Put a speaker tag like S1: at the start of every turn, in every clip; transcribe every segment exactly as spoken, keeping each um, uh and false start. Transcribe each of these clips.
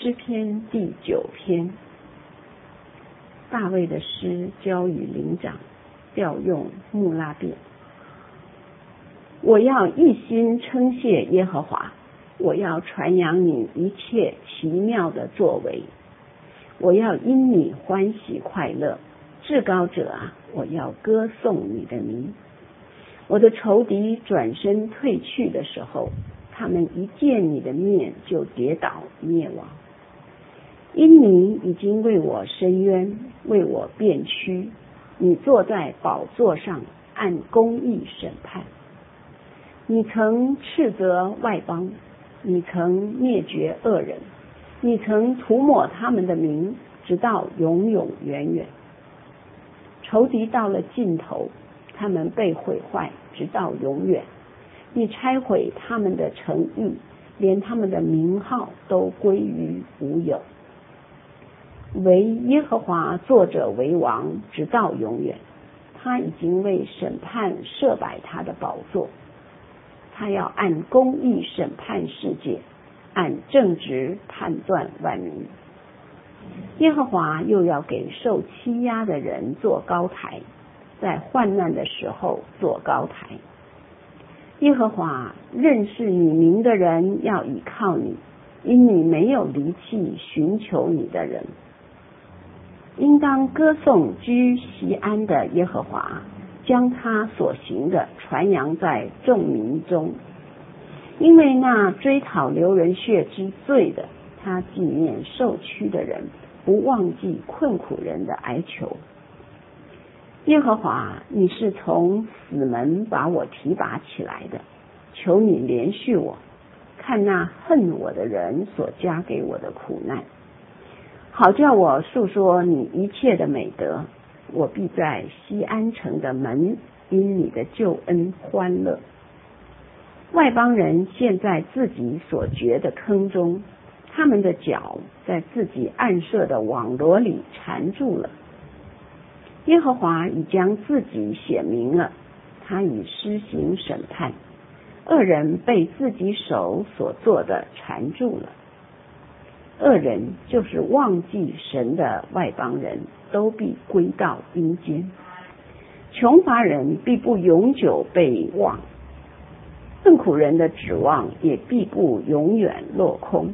S1: 诗篇第九篇，大卫的诗交与灵长，调用穆拉便。我要一心称谢耶和华，我要传扬你一切奇妙的作为，我要因你欢喜快乐。至高者啊，我要歌颂你的名。我的仇敌转身退去的时候，他们一见你的面就跌倒灭亡。因你已经为我伸冤，为我辩屈，你坐在宝座上按公义审判。你曾斥责外邦，你曾灭绝恶人，你曾涂抹他们的名，直到永永远远。仇敌到了尽头，他们被毁坏，直到永远。你拆毁他们的诚意，连他们的名号都归于无有。唯耶和华坐着为王，直到永远。他已经为审判设摆他的宝座，他要按公义审判世界，按正直判断万民。耶和华又要给受欺压的人做高台，在患难的时候做高台。耶和华认识你名的人要倚靠你，因你没有离弃寻求你的人。应当歌颂居锡安的耶和华，将他所行的传扬在众民中。因为那追讨流人血之罪的，他纪念受屈的人，不忘记困苦人的哀求。耶和华，你是从死门把我提拔起来的，求你怜恤我，看那恨我的人所加给我的苦难，好叫我述说你一切的美德。我必在锡安城的门因你的救恩欢乐。外邦人陷在自己所掘的坑中，他们的脚在自己暗设的网罗里缠住了。耶和华已将自己显明了，他已施行审判，恶人被自己手所做的缠住了。恶人就是忘记神的外邦人，都必归到阴间。穷乏人必不永久被忘，困苦人的指望也必不永远落空。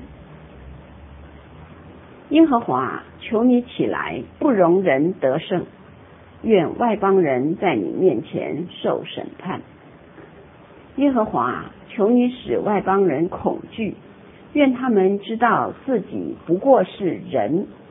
S1: 耶和华，求你起来，不容人得胜，愿外邦人在你面前受审判。耶和华，求你使外邦人恐惧，愿他们知道自己不过是人，